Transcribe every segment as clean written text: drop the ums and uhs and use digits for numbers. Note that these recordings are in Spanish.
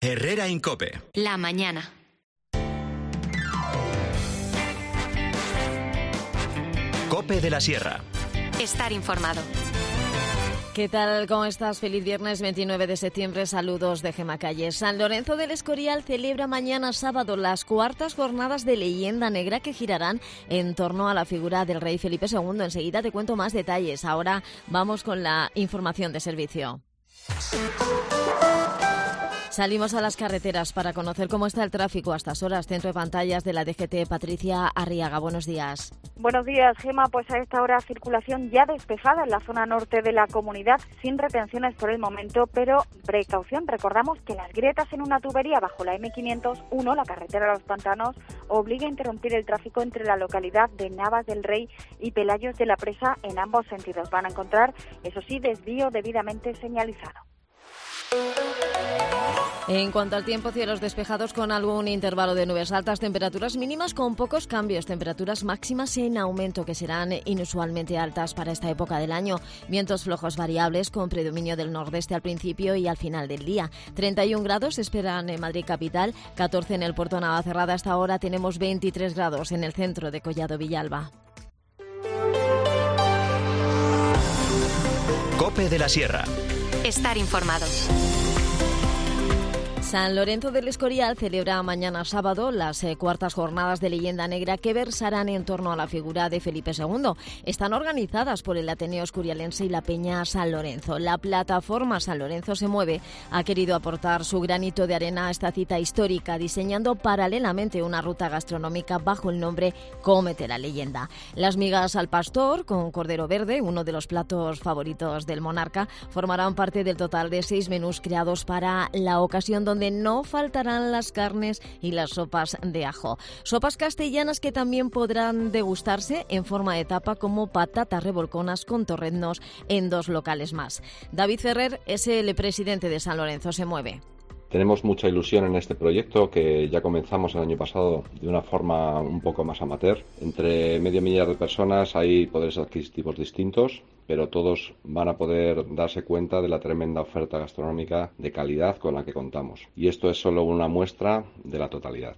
Herrera Incope. La mañana. Cope de la Sierra. Estar informado. ¿Qué tal? ¿Cómo estás? Feliz viernes 29 de septiembre. Saludos de Gema Calles. San Lorenzo del Escorial celebra mañana sábado las cuartas jornadas de Leyenda Negra que girarán en torno a la figura del rey Felipe II. Enseguida te cuento más detalles. Ahora vamos con la información de servicio. Salimos a las carreteras para conocer cómo está el tráfico a estas horas. Centro de pantallas de la DGT, Patricia Arriaga. Buenos días. Buenos días, Gema. Pues a esta hora circulación ya despejada en la zona norte de la comunidad, sin retenciones por el momento, pero precaución. Recordamos que las grietas en una tubería bajo la M501, la carretera de los Pantanos, obliga a interrumpir el tráfico entre la localidad de Navas del Rey y Pelayos de la Presa en ambos sentidos. Van a encontrar, eso sí, desvío debidamente señalizado. En cuanto al tiempo, cielos despejados con algún intervalo de nubes altas, temperaturas mínimas con pocos cambios, temperaturas máximas en aumento que serán inusualmente altas para esta época del año. Vientos flojos variables con predominio del nordeste al principio y al final del día. 31 grados se esperan en Madrid capital, 14 en el puerto Navacerrada. Hasta ahora tenemos 23 grados en el centro de Collado Villalba. Cope de la Sierra. Estar informado. San Lorenzo del Escorial celebra mañana sábado las cuartas jornadas de Leyenda Negra que versarán en torno a la figura de Felipe II. Están organizadas por el Ateneo Escorialense y la Peña San Lorenzo. La plataforma San Lorenzo se mueve ha querido aportar su granito de arena a esta cita histórica, diseñando paralelamente una ruta gastronómica bajo el nombre Cómete la Leyenda. Las migas al pastor con cordero verde, uno de los platos favoritos del monarca, formarán parte del total de 6 menús creados para la ocasión, donde no faltarán las carnes y las sopas de ajo. Sopas castellanas que también podrán degustarse en forma de tapa, como patatas revolconas con torreznos en 2 locales más. David Ferrer es el presidente de San Lorenzo Se Mueve. Tenemos mucha ilusión en este proyecto que ya comenzamos el año pasado de una forma un poco más amateur. Entre 500.000 de personas hay poderes adquisitivos distintos, pero todos van a poder darse cuenta de la tremenda oferta gastronómica de calidad con la que contamos. Y esto es solo una muestra de la totalidad.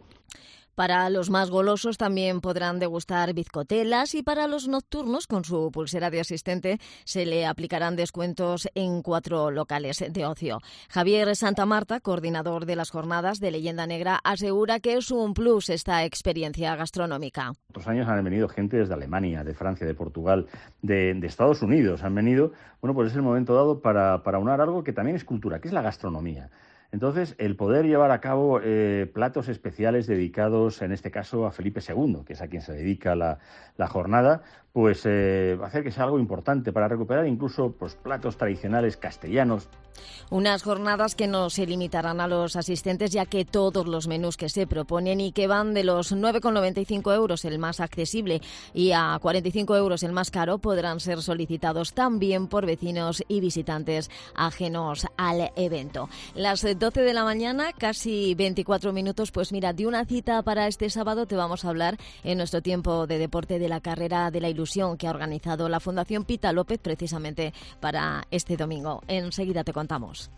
Para los más golosos también podrán degustar bizcotelas, y para los nocturnos, con su pulsera de asistente, se le aplicarán descuentos en 4 locales de ocio. Javier Santamarta, coordinador de las jornadas de Leyenda Negra, asegura que es un plus esta experiencia gastronómica. Otros años han venido gente desde Alemania, de Francia, de Portugal, de Estados Unidos. Han venido, pues es el momento dado para unar algo que también es cultura, que es la gastronomía. Entonces, el poder llevar a cabo platos especiales dedicados, en este caso, a Felipe II, que es a quien se dedica la jornada, pues va a hacer que sea algo importante para recuperar incluso platos tradicionales castellanos. Unas jornadas que no se limitarán a los asistentes, ya que todos los menús que se proponen y que van de los 9,95 euros el más accesible y a 45 euros el más caro, podrán ser solicitados también por vecinos y visitantes ajenos al evento. Las 12 de la mañana, casi 24 minutos, pues mira, de una cita para este sábado te vamos a hablar en nuestro tiempo de deporte de la carrera de la ilusión que ha organizado la Fundación Pita López precisamente para este domingo. Enseguida te contamos.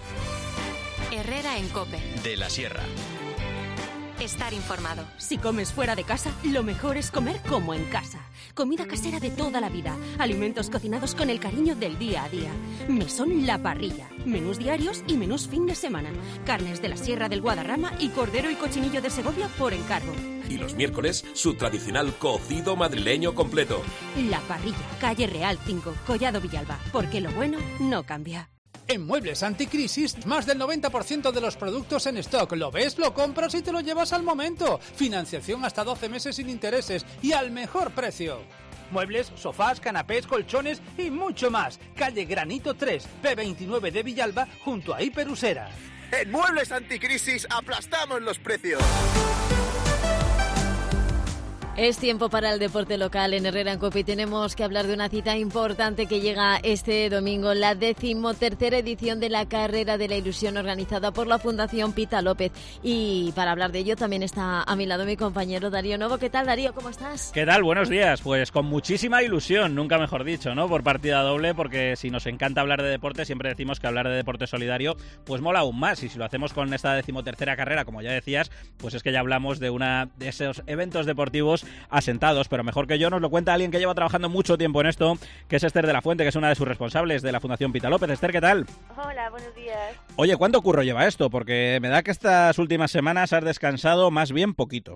Herrera en Cope. De la Sierra. Estar informado. Si comes fuera de casa, lo mejor es comer como en casa. Comida casera de toda la vida. Alimentos cocinados con el cariño del día a día. Mesón La Parrilla. Menús diarios y menús fin de semana. Carnes de la Sierra del Guadarrama y cordero y cochinillo de Segovia por encargo. Y los miércoles, su tradicional cocido madrileño completo. La Parrilla, calle Real 5, Collado Villalba. Porque lo bueno no cambia. En Muebles Anticrisis, más del 90% de los productos en stock. Lo ves, lo compras y te lo llevas al momento. Financiación hasta 12 meses sin intereses y al mejor precio. Muebles, sofás, canapés, colchones y mucho más. Calle Granito 3, P29 de Villalba, junto a Hiperusera. En Muebles Anticrisis aplastamos los precios. Es tiempo para el deporte local en Herrera en COPE y tenemos que hablar de una cita importante que llega este domingo, la 13ª edición de la Carrera de la Ilusión organizada por la Fundación Pita López. Y para hablar de ello también está a mi lado mi compañero Darío Novo. ¿Qué tal, Darío? ¿Cómo estás? ¿Qué tal? Buenos días. Pues con muchísima ilusión, nunca mejor dicho, ¿no? Por partida doble, porque si nos encanta hablar de deporte, siempre decimos que hablar de deporte solidario pues mola aún más. Y si lo hacemos con esta 13ª carrera, como ya decías, pues es que ya hablamos de una de esos eventos deportivos asentados, pero mejor que yo nos lo cuenta alguien que lleva trabajando mucho tiempo en esto, que es Esther de la Fuente, que es una de sus responsables de la Fundación Pita López. Esther, ¿qué tal? Hola, buenos días. Oye, ¿cuánto curro lleva esto? Porque me da que estas últimas semanas has descansado más bien poquito.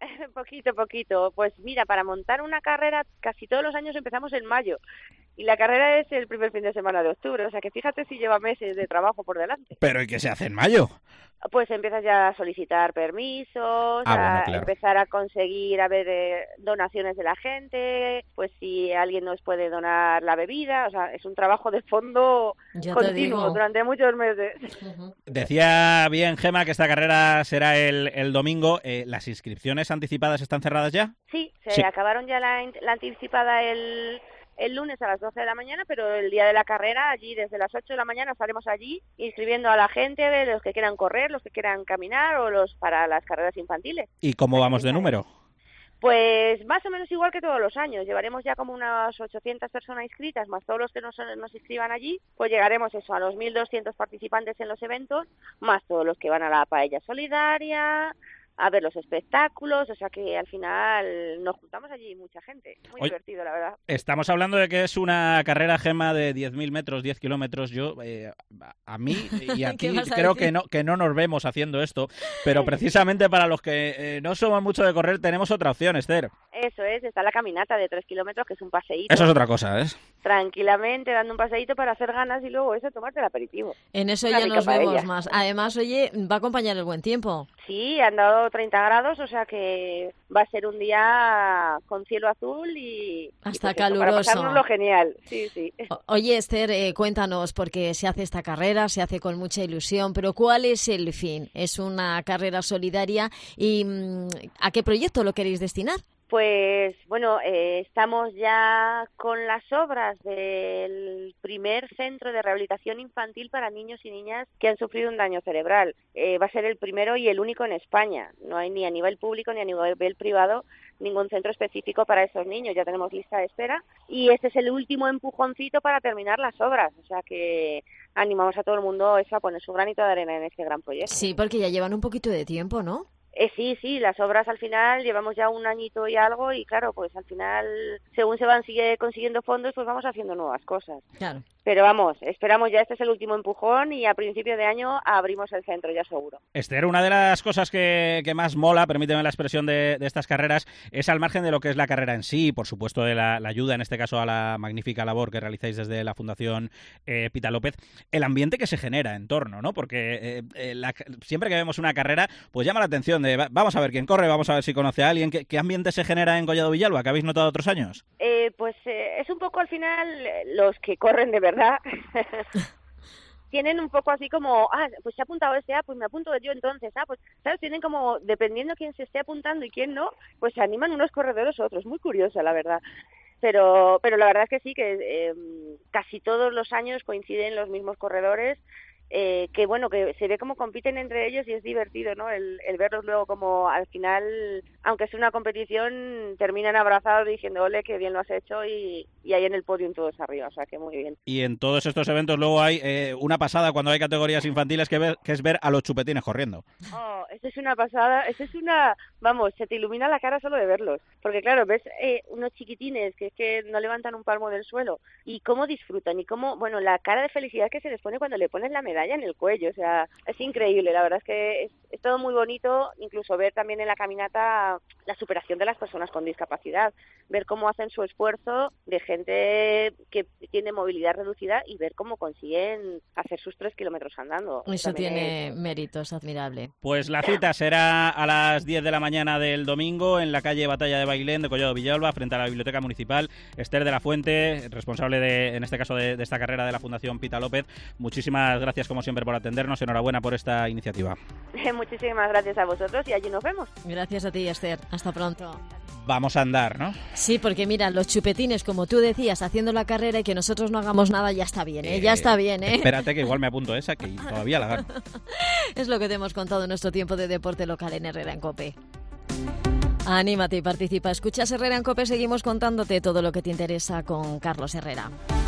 Poquito. Pues mira, para montar una carrera casi todos los años empezamos en mayo y la carrera es el primer fin de semana de octubre, o sea que fíjate si lleva meses de trabajo por delante. ¿Pero y qué se hace en mayo? Pues empiezas ya a solicitar permisos, claro. Empezar a conseguir donaciones de la gente, pues si alguien nos puede donar la bebida, o sea, es un trabajo de fondo continuo durante muchos meses. Decía bien Gema que esta carrera será el domingo. ¿Las inscripciones anticipadas están cerradas ya? Sí, acabaron ya la anticipada el lunes a las 12 de la mañana, pero el día de la carrera, allí desde las 8 de la mañana estaremos allí inscribiendo a la gente, de los que quieran correr, los que quieran caminar o los para las carreras infantiles. ¿Y cómo vamos de número? Pues más o menos igual que todos los años. Llevaremos ya como unas 800 personas inscritas, más todos los que nos inscriban allí, pues llegaremos a los 1.200 participantes en los eventos, más todos los que van a la paella solidaria, a ver los espectáculos, o sea que al final nos juntamos allí mucha gente. Muy divertido, la verdad. Estamos hablando de que es una carrera, Gema, de 10.000 metros, 10 kilómetros. Yo, a mí y a ti creo que no nos vemos haciendo esto, pero precisamente para los que no somos mucho de correr tenemos otra opción, Esther. Eso es, está la caminata de 3 kilómetros, que es un paseíto. Eso es otra cosa, ¿eh? Tranquilamente, dando un paseíto para hacer ganas y luego tomarte el aperitivo. En eso ya nos vemos más. Además, oye, va a acompañar el buen tiempo. Sí, han dado 30 grados, o sea que va a ser un día con cielo azul y hasta pues caluroso. Para pasárnoslo genial, sí. Oye, Esther, cuéntanos, porque se hace esta carrera, se hace con mucha ilusión, pero ¿cuál es el fin? Es una carrera solidaria y ¿a qué proyecto lo queréis destinar? Pues bueno, estamos ya con las obras del primer centro de rehabilitación infantil para niños y niñas que han sufrido un daño cerebral. Va a ser el primero y el único en España. No hay ni a nivel público ni a nivel privado ningún centro específico para esos niños. Ya tenemos lista de espera y este es el último empujoncito para terminar las obras. O sea que animamos a todo el mundo a poner su granito de arena en este gran proyecto. Sí, porque ya llevan un poquito de tiempo, ¿no? Sí, las obras al final llevamos ya un añito y algo y claro, pues al final según sigue consiguiendo fondos, pues vamos haciendo nuevas cosas. Claro. Pero vamos, esperamos ya, este es el último empujón y a principio de año abrimos el centro, ya seguro. Esther, una de las cosas que más mola, permíteme la expresión de estas carreras, es al margen de lo que es la carrera en sí, por supuesto de la ayuda, en este caso a la magnífica labor que realizáis desde la Fundación Pita López, el ambiente que se genera en torno, ¿no? Porque siempre que vemos una carrera, pues llama la atención de vamos a ver quién corre, vamos a ver si conoce a alguien. ¿Qué ambiente se genera en Collado Villalba? ¿Qué habéis notado otros años? Es un poco al final los que corren de verdad tienen un poco así como, pues se ha apuntado pues me apunto yo entonces, pues, ¿sabes? Tienen como, dependiendo quién se esté apuntando y quién no, pues se animan unos corredores a otros, muy curioso la verdad. Pero la verdad es que sí, que casi todos los años coinciden los mismos corredores, que bueno, que se ve cómo compiten entre ellos y es divertido, ¿no? El verlos luego como al final, aunque es una competición, terminan abrazados diciendo ole, qué bien lo has hecho y ahí en el podio todos arriba, o sea que muy bien. Y en todos estos eventos luego hay una pasada cuando hay categorías infantiles que es ver a los chupetines corriendo. Esto es una pasada, vamos, se te ilumina la cara solo de verlos, porque claro, ves unos chiquitines que no levantan un palmo del suelo y cómo disfrutan y cómo, bueno, la cara de felicidad que se les pone cuando le pones la medalla en el cuello, o sea, es increíble, la verdad es que es todo muy bonito, incluso ver también en la caminata la superación de las personas con discapacidad, ver cómo hacen su esfuerzo de gente que tiene movilidad reducida y ver cómo consiguen hacer sus 3 kilómetros andando. Eso tiene méritos, admirable. Pues la cita será a las 10 de la mañana del domingo en la calle Batalla de Bailén de Collado Villalba, frente a la Biblioteca Municipal. Esther de la Fuente, responsable en este caso de esta carrera de la Fundación Pita López, muchísimas gracias como siempre por atendernos, enhorabuena por esta iniciativa. Muchísimas gracias a vosotros y allí nos vemos. Gracias a ti, Esther. Hasta pronto. vamos a andar, ¿no? Sí, porque mira, los chupetines, como tú decías, haciendo la carrera y que nosotros no hagamos nada, ya está bien, ¿eh? Ya está bien, ¿eh? Espérate que igual me apunto a esa, que todavía la gano. Es lo que te hemos contado en nuestro tiempo de deporte local en Herrera en COPE. Anímate y participa. Escuchas Herrera en COPE, seguimos contándote todo lo que te interesa con Carlos Herrera.